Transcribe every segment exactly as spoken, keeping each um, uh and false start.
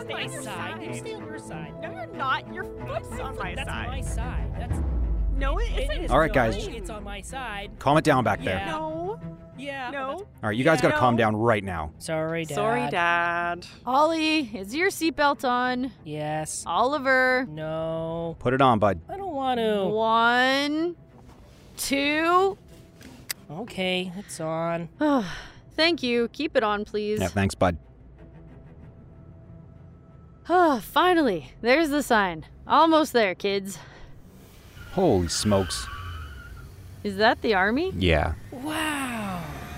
on my side. You stay on your side. No, you're not. Your foot's on my That's side. my side. That's No, it it isn't. is. All right, No, guys. It's on my side. Calm it down back there. Yeah. No. Yeah. No. All right, you guys Yeah. gotta calm down right now. Sorry, Dad. Sorry, Dad. Ollie, is your seatbelt on? Yes. Oliver. No. Put it on, bud. I don't want to. One, two. Okay, it's on. Thank you. Keep it on, please. Yeah, thanks, bud. Ah, finally. There's the sign. Almost there, kids. Holy smokes. Is that the army? Yeah. Wow.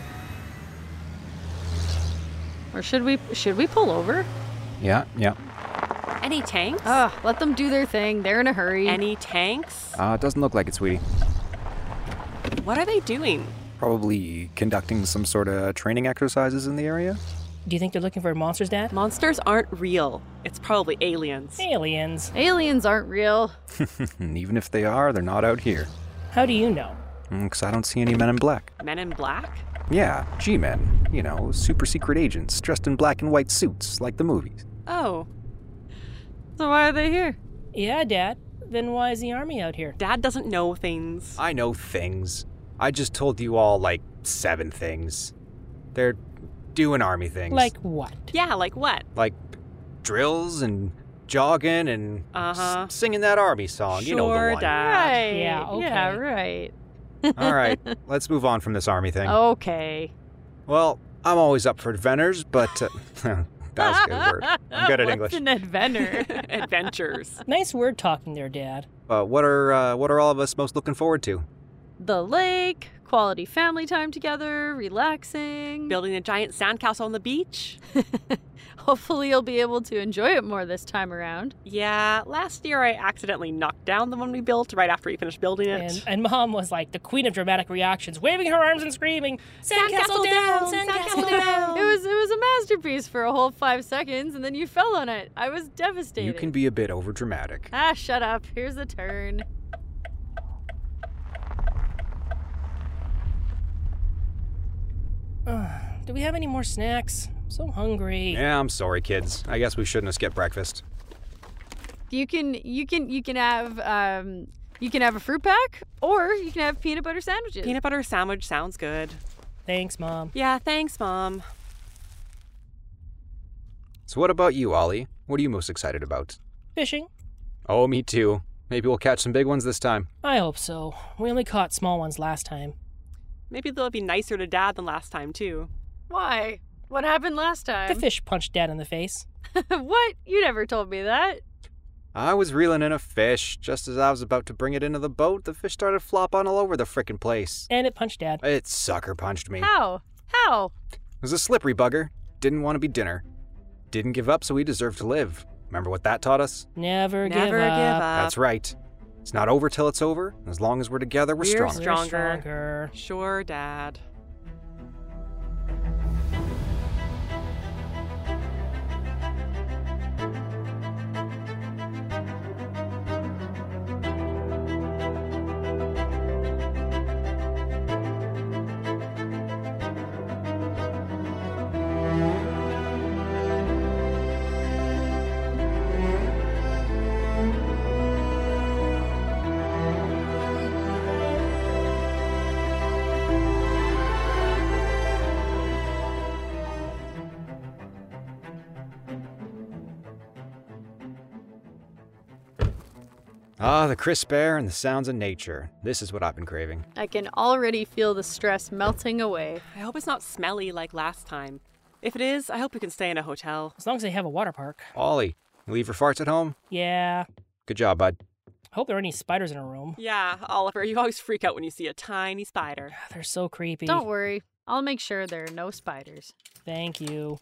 Or should we should we pull over? Yeah, yeah. Any tanks? Ah, let them do their thing. They're in a hurry. Any tanks? Uh, it doesn't look like it, sweetie. What are they doing? Probably conducting some sort of training exercises in the area. Do you think they're looking for monsters, Dad? Monsters aren't real. It's probably aliens. Aliens. Aliens aren't real. And even if they are, they're not out here. How do you know? Because I don't see any men in black. Men in black? Yeah, G-men. You know, super secret agents dressed in black and white suits, like the movies. Oh, So why are they here? Yeah, Dad. Then why is the army out here? Dad doesn't know things. I know things. I just told you all, like, seven things. They're doing army things. Like what? Yeah, like what? Like drills and jogging and Uh-huh. s- singing that army song. Sure, you know the one. Dad. Right. Yeah, okay. Yeah, right. All right, let's move on from this army thing. Okay. Well, I'm always up for adventures, but uh, that was a good word. I'm good at What's English. an adventure? Adventures. Nice word talking there, Dad. Uh, what are uh, what are all of us most looking forward to? The lake, quality family time together, relaxing. Building a giant sandcastle on the beach? Hopefully you'll be able to enjoy it more this time around. Yeah, last year I accidentally knocked down the one we built right after we finished building it. And, and Mom was like the queen of dramatic reactions, waving her arms and screaming, Sandcastle down, sandcastle down. It was it was a masterpiece for a whole five seconds, and then you fell on it. I was devastated. You can be a bit overdramatic. Ah, shut up. Here's the turn. Do we have any more snacks? I'm so hungry. Yeah, I'm sorry, kids. I guess we shouldn't have skipped breakfast. You can you can you can have um you can have a fruit pack, or you can have peanut butter sandwiches. Peanut butter sandwich sounds good. Thanks, Mom. Yeah, thanks, Mom. So what about you, Ollie? What are you most excited about? Fishing? Oh, me too. Maybe we'll catch some big ones this time. I hope so. We only caught small ones last time. Maybe they'll be nicer to Dad than last time, too. Why? What happened last The time? fish punched Dad in the face. What? You never told me that. I was reeling in a fish. Just as I was about to bring it into the boat, the fish started flopping all over the frickin' place. And it punched Dad. It sucker punched me. How? How? It was a slippery bugger. Didn't want to be dinner. Didn't give up, so he deserved to live. Remember what that taught us? Never, Never give give up. up. That's right. It's not over till it's over. As long as we're together, we're, We're stronger. We're Stronger. stronger. Sure, Dad. Ah, the crisp air and the sounds of nature. This is what I've been craving. I can already feel the stress melting away. I hope it's not smelly like last time. If it is, I hope we can stay in a hotel. As long as they have a water park. Ollie, you leave your farts at home? Yeah. Good job, bud. Hope there are any spiders in a room. Yeah, Oliver, you always freak out when you see a tiny spider. They're so creepy. Don't worry. I'll make sure there are no spiders. Thank you.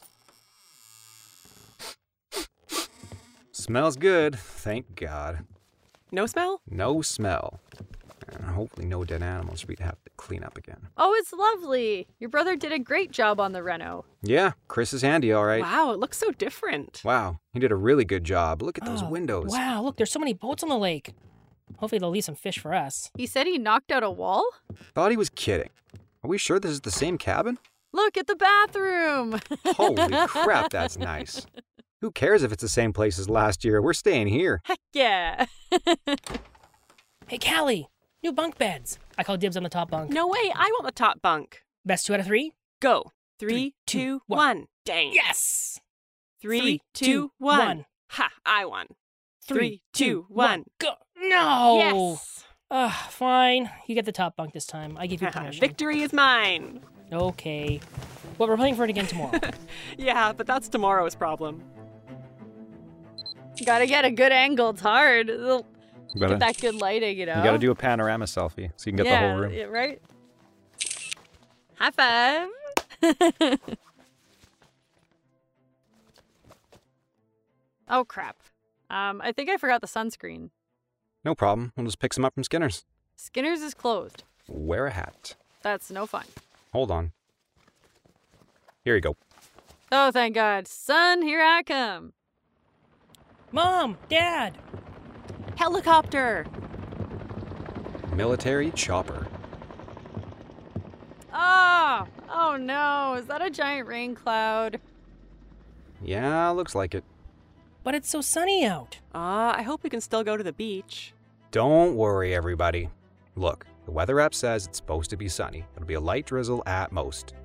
Smells good, thank God. No smell? No smell. And hopefully no dead animals for me to have to clean up again. Oh, it's lovely. Your brother did a great job on the reno. Yeah, Chris is handy, all right. Wow, it looks so different. Wow, he did a really good job. Look at those Oh, windows. Wow, look, there's so many boats on the lake. Hopefully they'll leave some fish for us. He said he knocked out a wall? Thought he was kidding. Are we sure this is the same cabin? Look at the bathroom. Holy crap, that's nice. Who cares if it's the same place as last year? We're staying here. Heck yeah. Hey, Callie, new bunk beds. I call dibs on the top bunk. No way, I want the top bunk. Best two out of three? Go. Three, Three, two, two, one. one. Dang. Yes! Three, Three, two, two, one. one. Ha, I won. Three, Three, two, one. Go. No! Yes! Ugh, fine. You get the top bunk this time. I give you permission. Victory is mine. Okay. Well, we're playing for it again tomorrow. Yeah, but that's tomorrow's problem. Gotta get a good angle. It's hard. It'll You get gotta, that good lighting, you know? you gotta do a panorama selfie so you can get yeah, the whole room. yeah, right? High five. Oh, crap. Um, I think I forgot the sunscreen. No problem. We'll just pick some up from Skinner's. Skinner's is closed. Wear a hat. That's no fun. Hold on. Here you go. Oh, thank God. Son, here I come. Mom! Dad! Helicopter. Military chopper. Oh! Oh no, is that a giant rain cloud? Yeah, looks like it. But it's so sunny out. Ah, uh, I hope we can still go to the beach. Don't worry, everybody. Look, the weather app says it's supposed to be sunny. It'll be a light drizzle at most.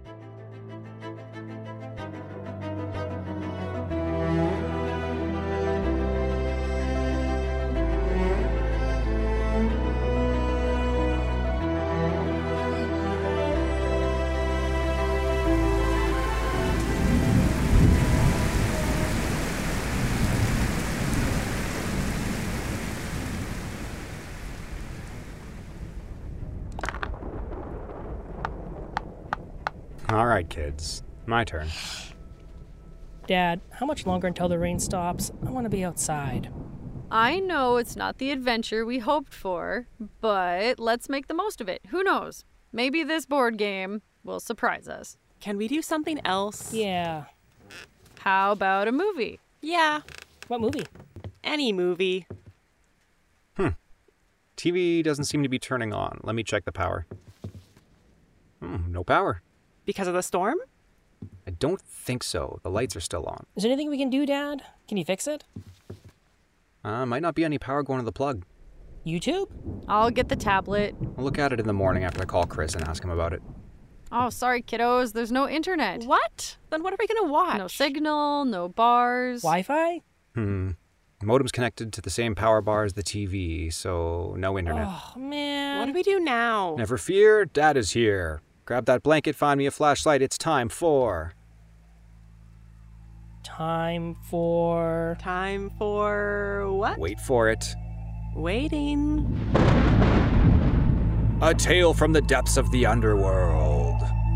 All right, kids. My turn. Dad, how much longer until the rain stops? I want to be outside. I know it's not the adventure we hoped for, but let's make the most of it. Who knows? Maybe this board game will surprise us. Can we do something else? Yeah. How about a movie? Yeah, What movie? any movie. T V doesn't seem to be turning on. Let me check the power. Hmm, no power. Because of the storm? I don't think so. The lights are still on. Is there anything we can do, Dad? Can you fix it? Uh, might not be any power going to the plug. YouTube? I'll get the tablet. I'll look at it in the morning after I call Chris and ask him about it. Oh, sorry, kiddos. There's no internet. What? Then what are we gonna watch? No signal, no bars. Wi-Fi? Hmm. Modem's connected to the same power bar as the T V, so no internet. Oh, man. What do we do now? Never fear, Dad is here. Grab that blanket, find me a flashlight. It's time for... Time for... Time for what? Wait for it. Waiting. A tale from the depths of the underworld.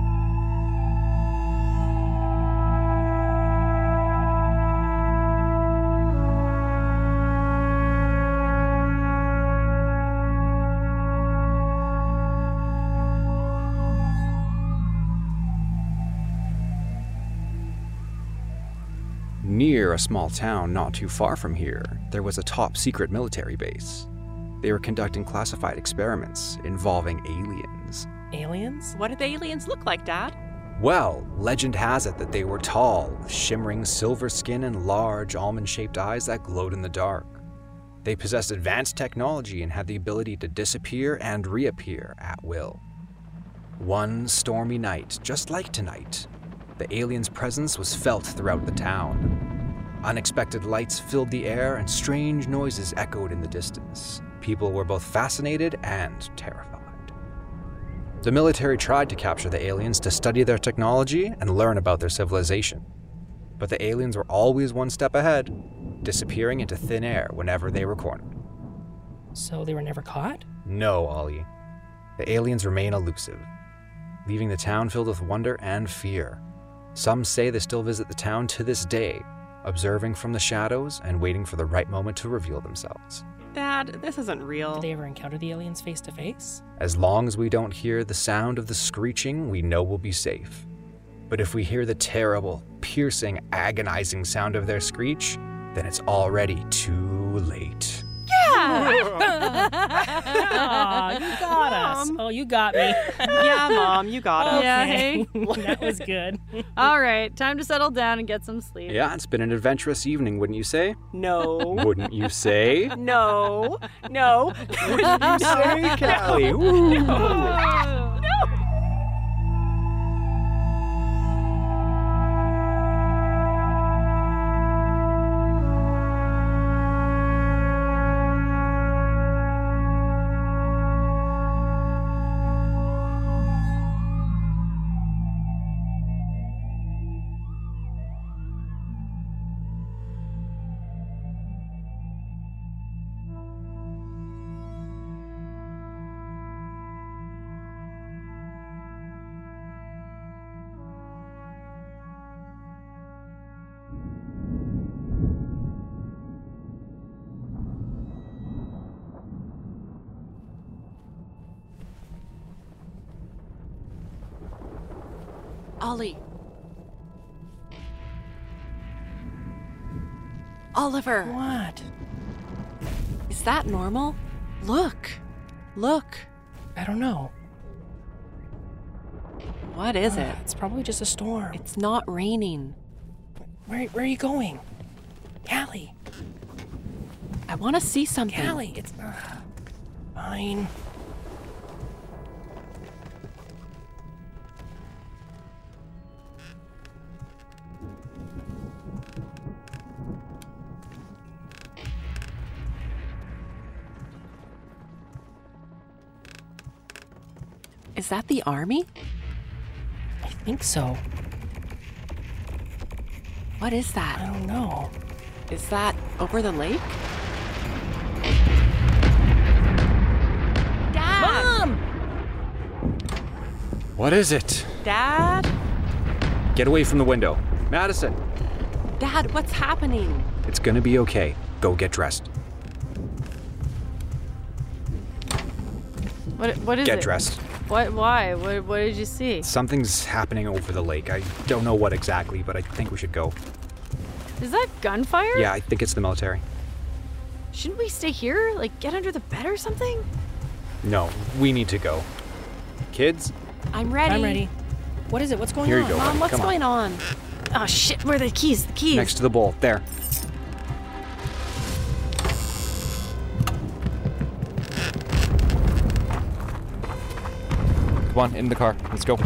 Near a small town not too far from here, there was a top-secret military base. They were conducting classified experiments involving aliens. Aliens? What did the aliens look like, Dad? Well, legend has it that they were tall, with shimmering silver skin and large almond-shaped eyes that glowed in the dark. They possessed advanced technology and had the ability to disappear and reappear at will. One stormy night, just like tonight, the aliens' presence was felt throughout the town. Unexpected lights filled the air and strange noises echoed in the distance. People were both fascinated and terrified. The military tried to capture the aliens to study their technology and learn about their civilization. But the aliens were always one step ahead, disappearing into thin air whenever they were cornered. So they were never caught? No, Ollie. The aliens remain elusive, leaving the town filled with wonder and fear. Some say they still visit the town to this day, observing from the shadows and waiting for the right moment to reveal themselves. Dad, this isn't real. Did they ever encounter the aliens face to face? As long as we don't hear the sound of the screeching, we know we'll be safe. But if we hear the terrible, piercing, agonizing sound of their screech, then it's already too late. Yeah! Aw, you got us. Mom. Oh, you got me. Yeah, Mom, you got us. Yeah, Okay. hey. That was good. All right, time to settle down and get some sleep. Yeah, it's been an adventurous evening, wouldn't you say? No. Wouldn't you say? No. No. Wouldn't you say, Callie? Ooh. Oh. Ollie. Oliver, What? is that normal? Look. Look. I don't know. What is Uh, it? It's probably just a storm. It's not raining. Where, where are you going? Callie. I want to see something. Callie, it's... Uh, fine. Is that the army? I think so. What is I that? don't know. Is that over the lake? Dad! Mom! What is it? Dad? Get away from the window. Madison! Dad, what's happening? It's gonna be okay. Go get dressed. What, what is Get it? dressed. What? Why? What, what did you see? Something's happening over the lake. I don't know what exactly, but I think we should go. Is that gunfire? Yeah, I think it's the military. Shouldn't we stay here? Like, get under the bed or something? No, we need to go. Kids, I'm ready. I'm ready. What is it? What's going Here you on? go. Mom, what's Come on. going on? Oh, shit. Where are the keys? The keys. next to the bowl. There. Come on, in the car. Let's go.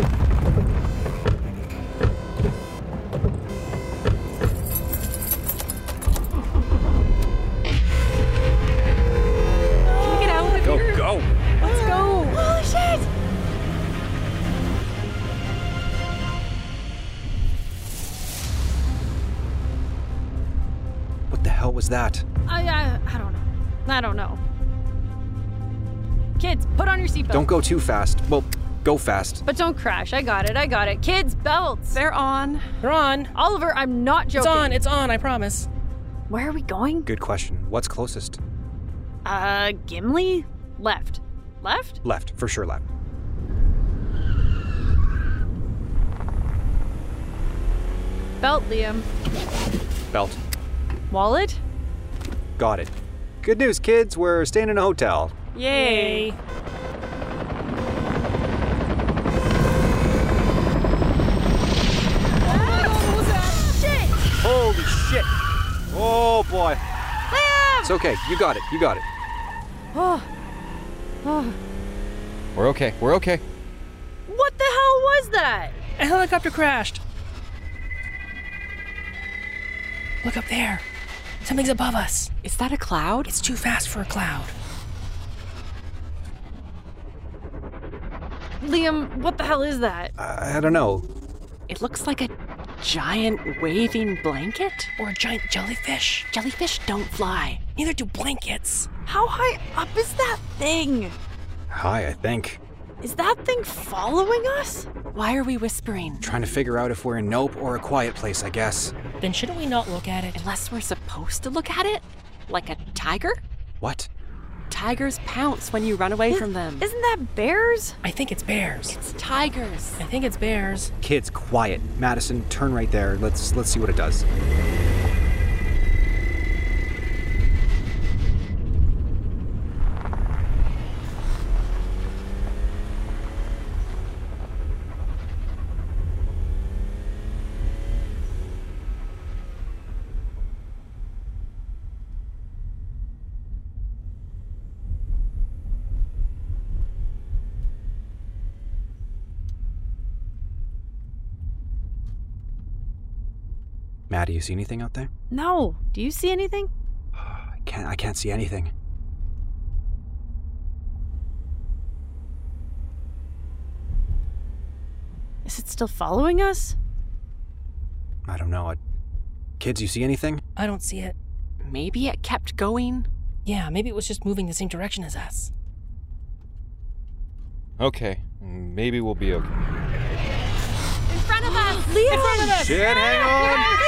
Can we get out of Go, here? go! Let's go. Holy shit! What the hell was that? I, I, I don't know. I don't know. Kids, put on your seatbelt. Don't go too fast. Well, go fast. But don't crash. I got it. I got it. Kids, belts. They're on. They're on. Oliver, I'm not It's joking. on. It's on. I promise. Where are we going? Good question. What's closest? Uh, Gimli? Left. Left? Left, for sure left. Belt, Liam. Belt. Wallet? Got it. Good news, kids. We're staying in a hotel. Yay. Holy shit! Oh boy. Liam! It's okay. You got it. You got it. Oh. Oh. We're okay. We're okay. What the hell was that? A helicopter crashed. Look up there. Something's above us. Is that a cloud? It's too fast for a cloud. Liam, what the hell is that? I, I don't know. It looks like a giant waving blanket. Or a giant jellyfish. Jellyfish don't fly. Neither do blankets. How high up is that thing? Hi, I think. Is that thing following us? Why are we whispering? Trying to figure out if we're in Nope or a quiet place, I guess. Then shouldn't we not look at it? Unless we're supposed to look at it? Like a tiger? What? Tigers pounce when you run away from them. Isn't that bears? I think it's bears. It's tigers. I think it's bears. Kids, quiet. Madison, turn right there. Let's let's see what it does. Maddie, you see anything out there? No. Do you see anything? I can't, I can't see anything. Is it still following us? I don't know. I... Kids, you see anything? I don't see it. Maybe it kept going? Yeah, maybe it was just moving the same direction as us. Okay, maybe we'll be okay. In front of us! Liam! In front of us! Shit, hang on!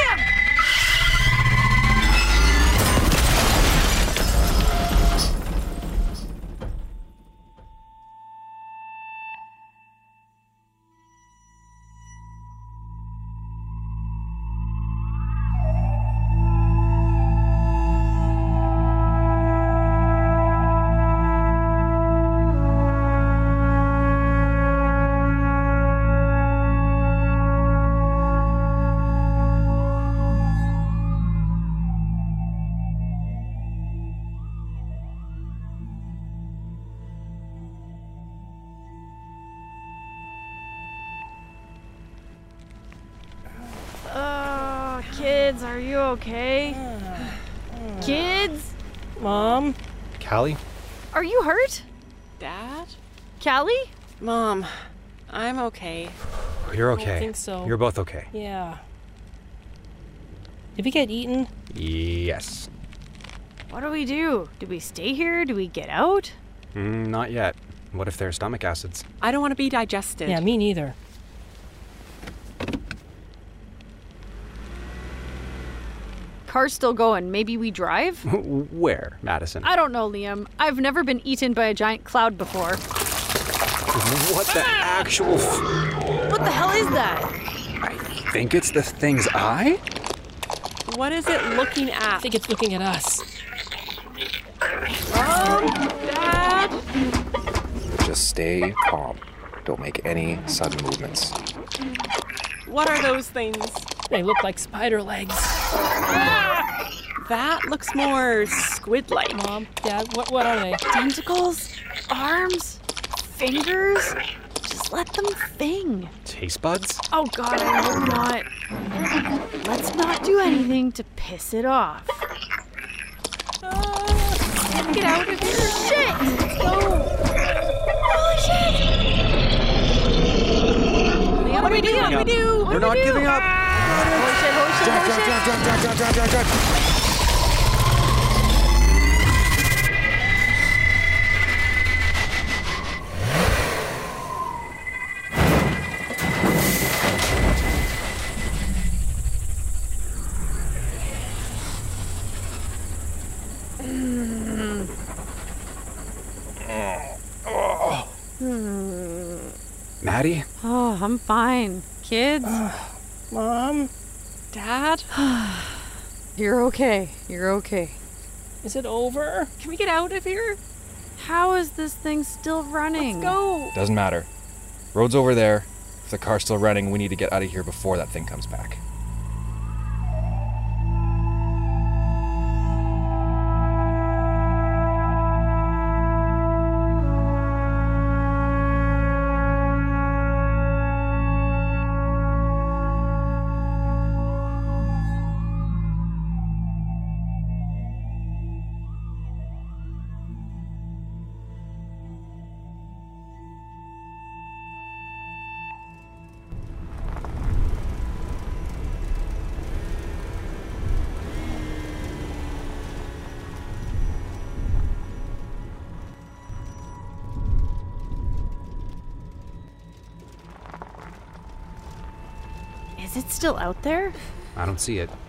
Uh, kids, are you okay? Kids? Mom? Callie? Are you hurt? Dad? Callie? Mom, I'm okay. You're I don't okay. think so. You're both okay. Yeah. Did we get eaten? Yes. What do we do? Do we stay here? Do we get out? Mm, not yet. What if they're stomach acids? I don't want to be digested. Yeah, me neither. Car's still going. Maybe we drive? Where, Madison? I don't know, Liam. I've never been eaten by a giant cloud before. What the actual f- What the hell is that? I think it's the thing's eye? What is it looking I at? think it's looking at us. Mom? Dad? Just stay calm. Don't make any sudden movements. What are those things? They look like spider legs. That looks more squid-like. Mom, Dad, what what are they? Tentacles? Arms? Fingers? Just let them thing. Taste buds? Oh god, I hope not. Let's not do anything to piss it off. Get out of here. Shit! Holy shit! Liam, What do we do? What do we do? We're not giving up! Holy shit, holy shit, Drive, holy drive, shit! drive, drive, drive, drive, drive, drive, drive. Maddie? Oh, I'm fine. Kids, Mom, Dad? you're okay. You're okay. is it over? Can we get out of here? How is this thing still running? Go. Doesn't matter. Road's over there. If the car's still running, we need to get out of here before that thing comes back. Is it still out there? I don't see it.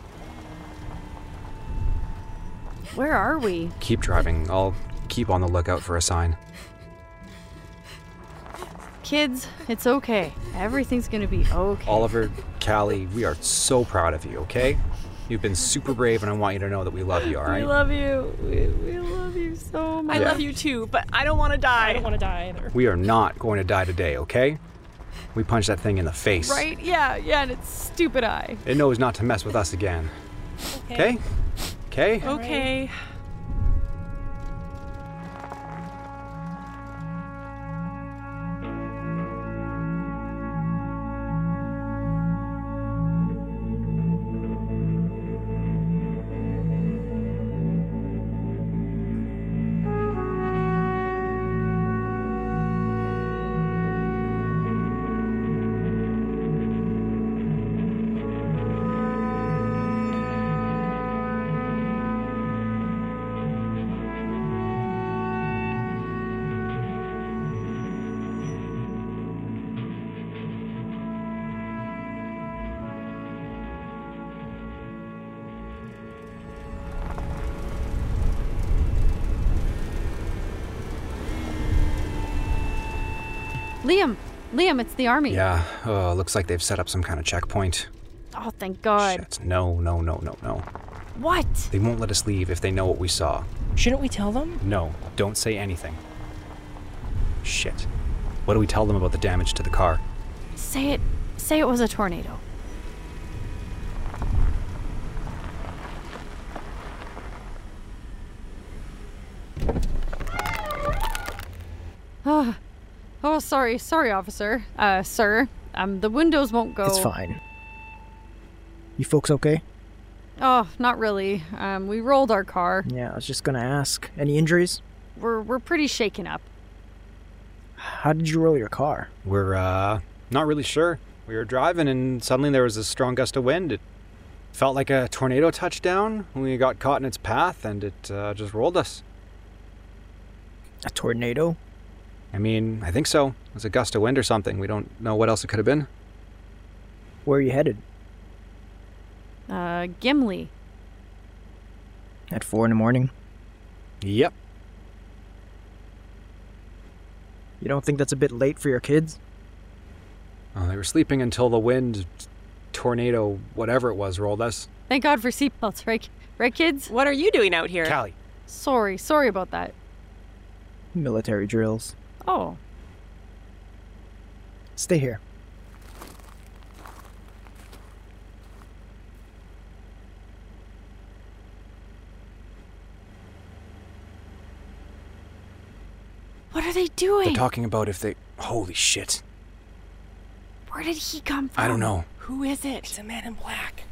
Where are we? Keep driving. I'll keep on the lookout for a sign. Kids, it's okay. Everything's gonna be okay. Oliver, Callie, we are so proud of you, okay? You've been super brave, and I want you to know that we love you, all right? We love you. We, we love you so much. I Yeah. love you too, but I don't want to die. I don't want to die either. We are not going to die today, okay? We punched that thing in the face. Right? Yeah, yeah, and its stupid eye. It knows not to mess with us again. Okay? Okay? Okay. Liam! Liam, it's the army. Yeah, oh, looks like they've set up some kind of checkpoint. Oh, thank God. Shit, no, no, no, no, no. What? They won't let us leave if they know what we saw. Shouldn't we tell them? No, don't say anything. Shit. What do we tell them about the damage to the car? Say it. Say it was a tornado. Oh, oh, sorry, sorry, officer. Uh, sir. Um, the windows won't go. It's fine. You folks okay? Oh, not really. Um, we rolled our car. Yeah, I was just gonna ask. Any injuries? We're we're pretty shaken up. How did you roll your car? We're, uh, not really sure. We were driving and suddenly there was a strong gust of wind. It felt like a tornado touchdown. We got caught in its path and it uh, just rolled us. A tornado? I mean, I think so. It was a gust of wind or something. We don't know what else it could have been. Where are you headed? Uh, Gimli. At four in the morning? Yep. You don't think that's a bit late for your kids? Oh, they were sleeping until the wind, tornado, whatever it was, rolled us. Thank God for seatbelts, right? Right, kids? What are you doing out here? Callie. Sorry, sorry about that. Military drills. Oh. Stay here. What are they doing? They're talking about if they... Holy shit. Where did he come from? I don't know. Who is it? It's a man in black.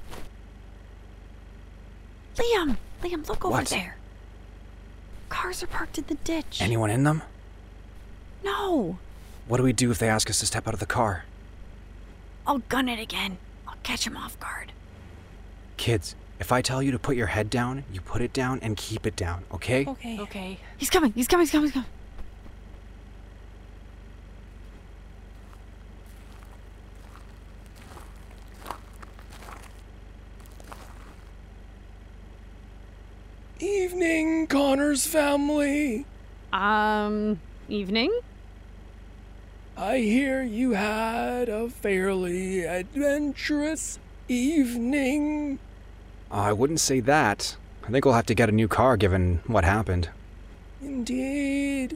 Liam! Liam, look over What? there. Cars are parked in the ditch. Anyone in them? No! What do we do if they ask us to step out of the car? I'll gun it again. I'll catch him off guard. Kids, if I tell you to put your head down, you put it down and keep it down, okay? Okay. Okay. He's coming, he's coming, he's coming, he's coming. Evening, Connor's family. Um, evening? I hear you had a fairly adventurous evening. I wouldn't say that. I think we'll have to get a new car given what happened. Indeed.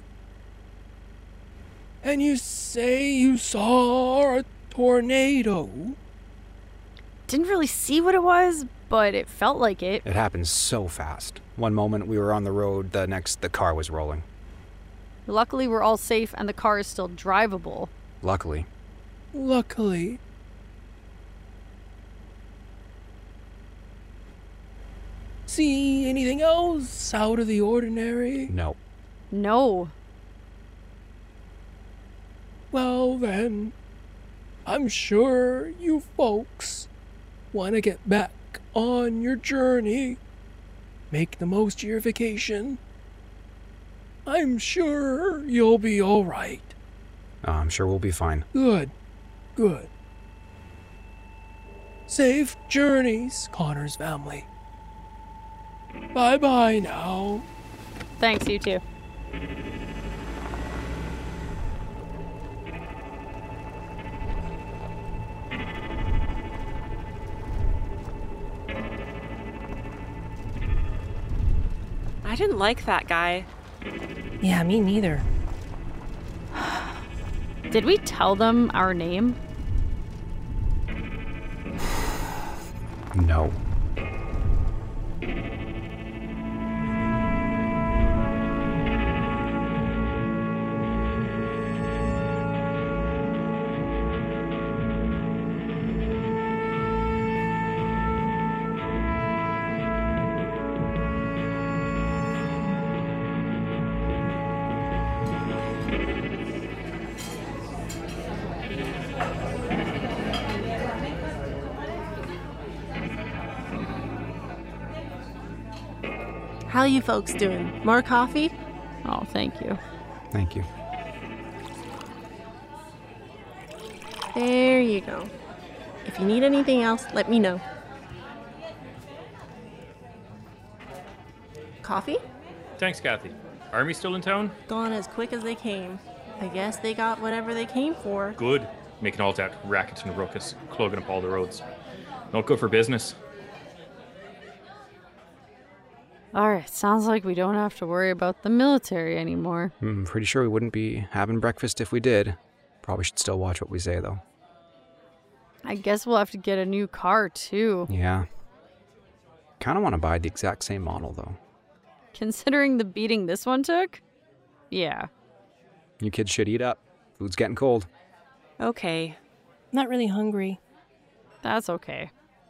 And you say you saw a tornado? Didn't really see what it was, but it felt like it. It happened so fast. One moment we were on the road, the next the car was rolling. Luckily, we're all safe and the car is still drivable. Luckily. Luckily. See anything else out of the ordinary? No. No. Well then, I'm sure you folks want to get back on your journey. Make the most of your vacation. I'm sure you'll be all right. Oh, I'm sure we'll be fine. Good, good. Safe journeys, Connor's family. Bye-bye now. Thanks, you too. I didn't like that guy. Yeah, me neither. Did we tell them our name? No. How you folks doing? More coffee? Oh, thank you. Thank you. There you go. If you need anything else, let me know. Coffee? Thanks, Kathy. Army still in town? Gone as quick as they came. I guess they got whatever they came for. Good. Making all that racket and ruckus, clogging up all the roads. Not good for business. Alright, sounds like we don't have to worry about the military anymore. I'm pretty sure we wouldn't be having breakfast if we did. Probably should still watch what we say, though. I guess we'll have to get a new car, too. Yeah. Kind of want to buy the exact same model, though. Considering the beating this one took? Yeah. You kids should eat up. Food's getting cold. Okay. Not really hungry. That's okay.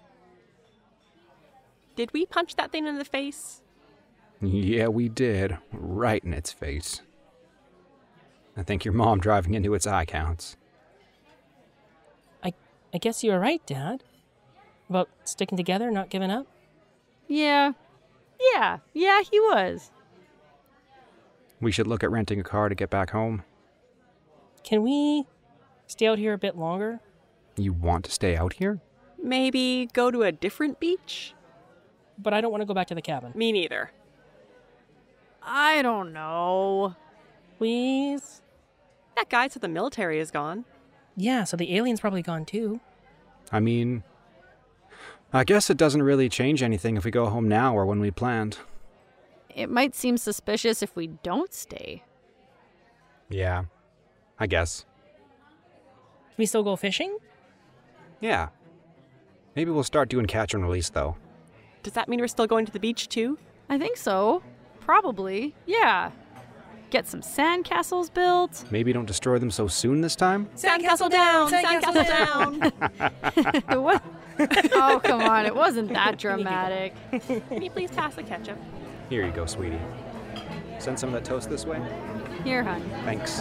Did we punch that thing in the face? Yeah, we did. Right in its face. I think your mom driving into its eye counts. I I guess you were right, Dad. About sticking together, not giving up. Yeah. Yeah. Yeah, he was. We should look at renting a car to get back home. Can we stay out here a bit longer? You want to stay out here? Maybe go to a different beach? But I don't want to go back to the cabin. Me neither. I don't know. Please? That guy said the military is gone. Yeah, so the alien's probably gone too. I mean, I guess it doesn't really change anything if we go home now or when we planned. It might seem suspicious if we don't stay. Yeah, I guess. Can we still go fishing? Yeah. Maybe we'll start doing catch and release, though. Does that mean we're still going to the beach, too? I think so. Probably. Yeah. Get some sandcastles built. Maybe don't destroy them so soon this time? Sandcastle down! Sandcastle down! What? Oh, come on. It wasn't that dramatic. Can you please pass the ketchup? Here you go, sweetie. Send some of that toast this way? Here, hon. Thanks.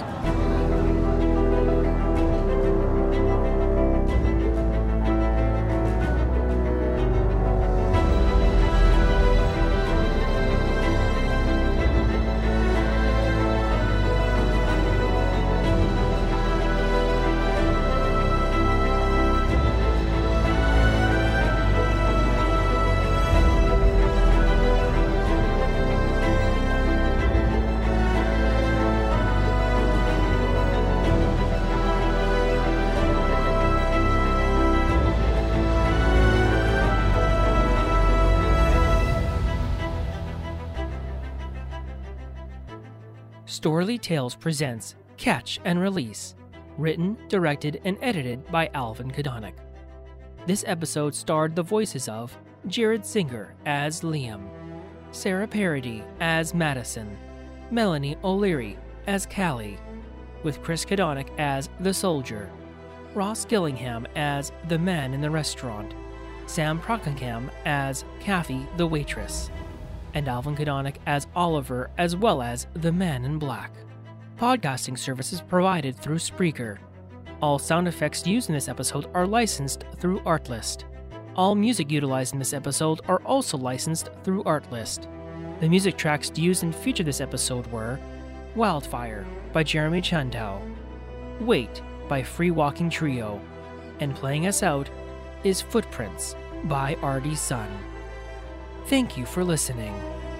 Storely Tales presents Catch and Release, written, directed, and edited by Alvin Kodanik. This episode starred the voices of Jared Singer as Liam, Sarah Parody as Madison, Melanie O'Leary as Callie, with Chris Kodanik as the Soldier, Ross Gillingham as the Man in the Restaurant, Sam Prockingham as Kathy the Waitress, and Alvin Kodanik as Oliver, as well as the Man in Black. Podcasting services provided through Spreaker. All sound effects used in this episode are licensed through Artlist. All music utilized in this episode are also licensed through Artlist. The music tracks used and featured this episode were Wildfire by Jeremy Chandow, Wait by Free Walking Trio, and playing us out is Footprints by Artie Sun. Thank you for listening.